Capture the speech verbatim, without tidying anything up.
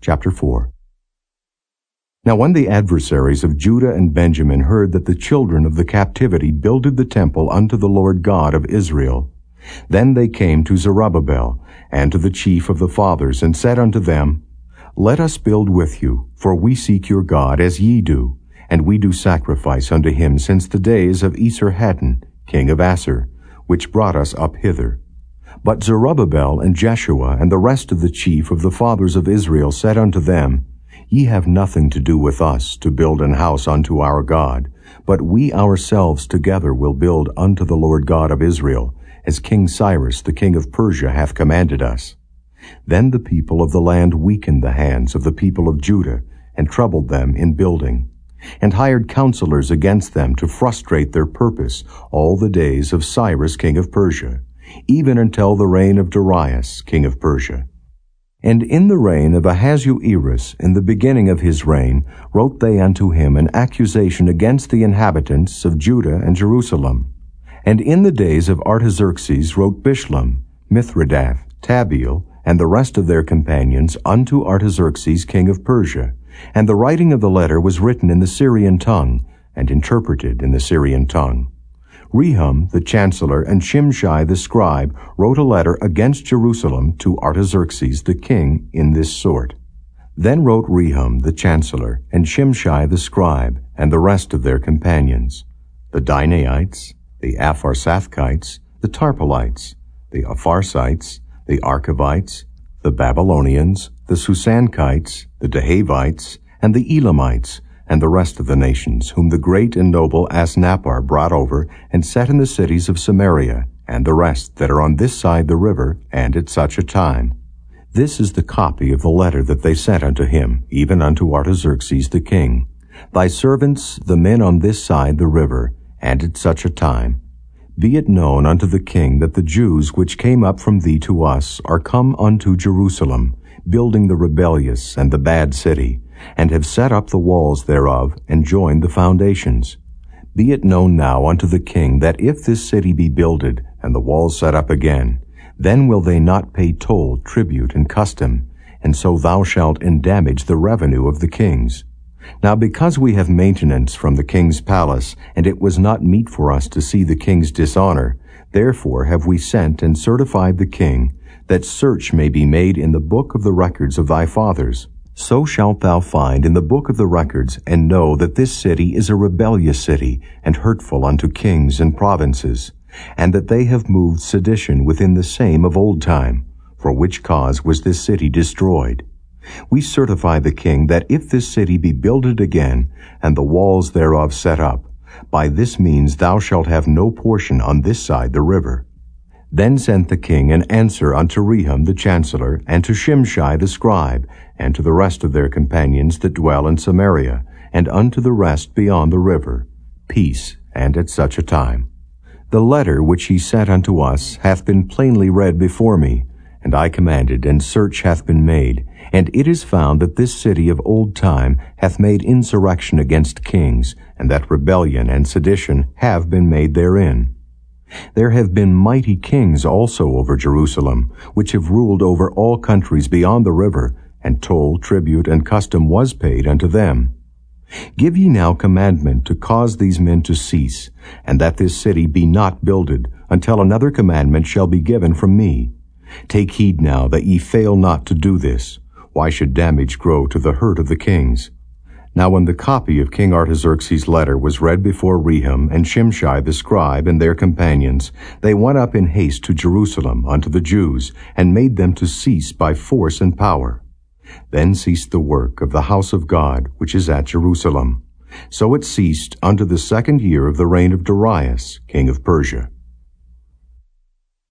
Chapter four. Now when the adversaries of Judah and Benjamin heard that the children of the captivity builded the temple unto the Lord God of Israel, then they came to Zerubbabel and to the chief of the fathers, and said unto them, Let us build with you, for we seek your God as ye do, and we do sacrifice unto him since the days of Esarhaddon, king of Assur, which brought us up hither. But Zerubbabel and Jeshua and the rest of the chief of the fathers of Israel said unto them, Ye have nothing to do with us to build an house unto our God, but we ourselves together will build unto the Lord God of Israel, as King Cyrus the king of Persia hath commanded us. Then the people of the land weakened the hands of the people of Judah, and troubled them in building, and hired counselors against them to frustrate their purpose all the days of Cyrus king of Persia, even until the reign of Darius king of Persia. And in the reign of Ahasuerus, in the beginning of his reign, wrote they unto him an accusation against the inhabitants of Judah and Jerusalem. And in the days of Artaxerxes wrote Bishlam, Mithredath, Tabeel, and the rest of their companions unto Artaxerxes king of Persia. And the writing of the letter was written in the Syrian tongue, and interpreted in the Syrian tongue. Rehum the chancellor and Shimshai the scribe wrote a letter against Jerusalem to Artaxerxes the king in this sort. Then wrote Rehum the chancellor and Shimshai the scribe and the rest of their companions, the Dinaites, the Apharsathites, the Tarpolites, the Apharsites, the Archavites, the Babylonians, the Susankites, the Dahavites, and the Elamites, and the rest of the nations, whom the great and noble Asnappar brought over, and set in the cities of Samaria, and the rest that are on this side the river, and at such a time. This is the copy of the letter that they sent unto him, even unto Artaxerxes the king. Thy servants, the men on this side the river, and at such a time. Be it known unto the king that the Jews which came up from thee to us are come unto Jerusalem, building the rebellious and the bad city, and have set up the walls thereof, and joined the foundations. Be it known now unto the king that if this city be builded, and the walls set up again, then will they not pay toll, tribute, and custom, and so thou shalt endamage the revenue of the kings. Now because we have maintenance from the king's palace, and it was not meet for us to see the king's dishonor, therefore have we sent and certified the king, that search may be made in the book of the records of thy fathers. So shalt thou find in the book of the records, and know that this city is a rebellious city, and hurtful unto kings and provinces, and that they have moved sedition within the same of old time, for which cause was this city destroyed. We certify the king that if this city be builded again, and the walls thereof set up, by this means thou shalt have no portion on this side the river. Then sent the king an answer unto Rehum the chancellor, and to Shimshai the scribe, and to the rest of their companions that dwell in Samaria, and unto the rest beyond the river, peace, and at such a time. The letter which he sent unto us hath been plainly read before me, and I commanded, and search hath been made, and it is found that this city of old time hath made insurrection against kings, and that rebellion and sedition have been made therein. There have been mighty kings also over Jerusalem, which have ruled over all countries beyond the river, and toll, tribute, and custom was paid unto them. Give ye now commandment to cause these men to cease, and that this city be not builded, until another commandment shall be given from me. Take heed now that ye fail not to do this. Why should damage grow to the hurt of the kings? Now when the copy of King Artaxerxes' letter was read before Rehum and Shimshai the scribe and their companions, they went up in haste to Jerusalem unto the Jews, and made them to cease by force and power. Then ceased the work of the house of God, which is at Jerusalem. So it ceased unto the second year of the reign of Darius, king of Persia.